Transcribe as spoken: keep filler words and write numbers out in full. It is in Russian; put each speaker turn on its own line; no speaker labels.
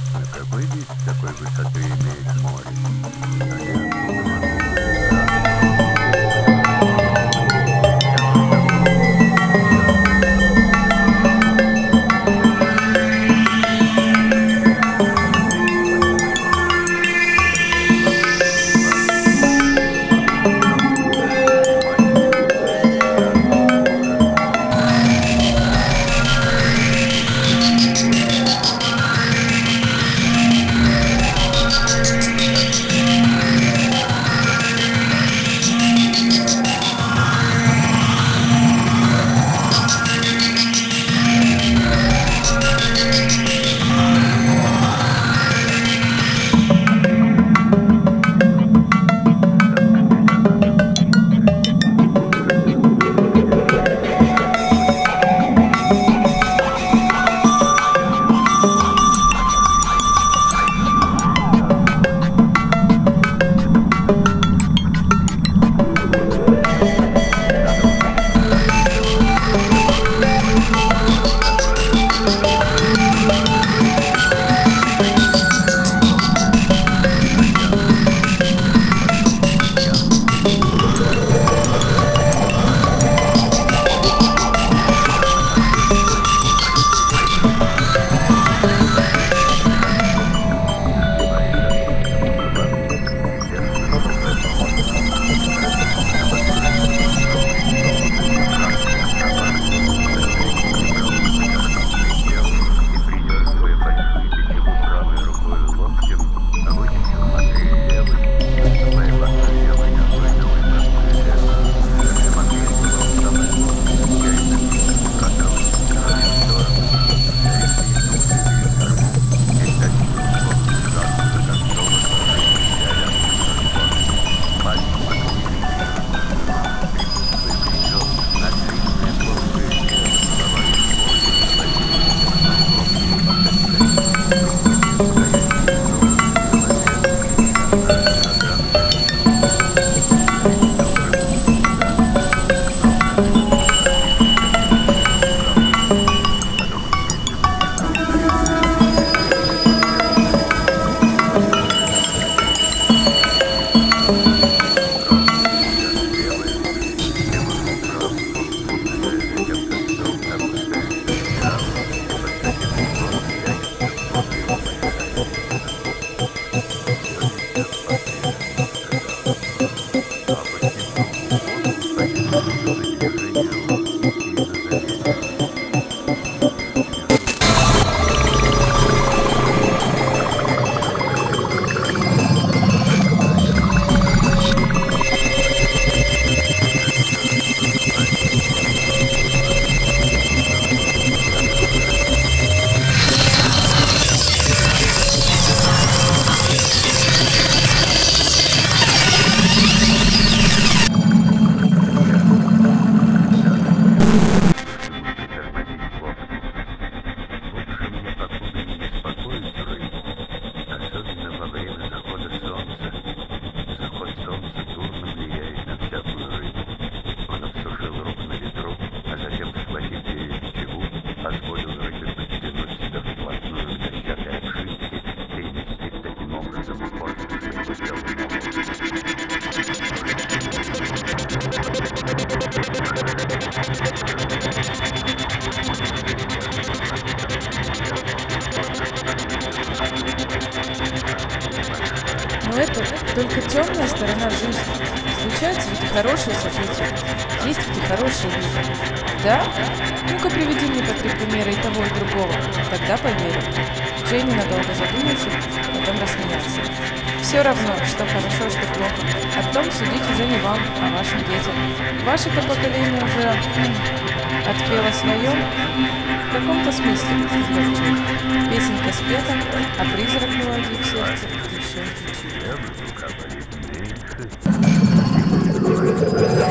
А какой вид с такой высоты имеет море? А я оттуда могу сразу посмотреть на него. Я потому сюда приехал, чтобы посмотреть на маленькую чашечку кофе. Так нельзя, надо учиться. Лучше всего сидеть рядом с тобой. Надо учиться разговаривать по-другому. Такое разговаривание становится нездоровым. А я потом я. Надевай шапочку кофе. Я слышал, в этом море красивая посудина. Солнце прекрасно согревает. Последний неправильно присел и, придерживая большую печеву правой рукой локтем, вытащил модель левой, наступая босой левой ногой на выбранную левую. Модель была у самой лодки. Я изогнул указал правой сторону. Я изогнул левую корму. Здесь один углом сразу за концом отложения рядом с кормой. Пальцы максили припутствуя плечо на длинное плоское тело, голова и голову сводились на лодке по кастрюле. Стоящий здоровый человек, нога шагавший вниз, добрым ударом, но как потом медленно
Но это только темная сторона жизни. Случаются ведь и хорошие события. Есть ведь и хорошие люди. Да? Ну-ка приведи мне по три примера и того, и другого. Тогда поверю. Джей ненадолго задумался, потом рассмеялся. Все равно, что хорошо, что плохо. О том судить уже не вам, а вашим детям. Ваше-то поколение уже м, отпело свое. В каком-то смысле, сказал Джей. Песенка спета, а призрак мелодии в сердце еще звучит.
левая рука болит меньше.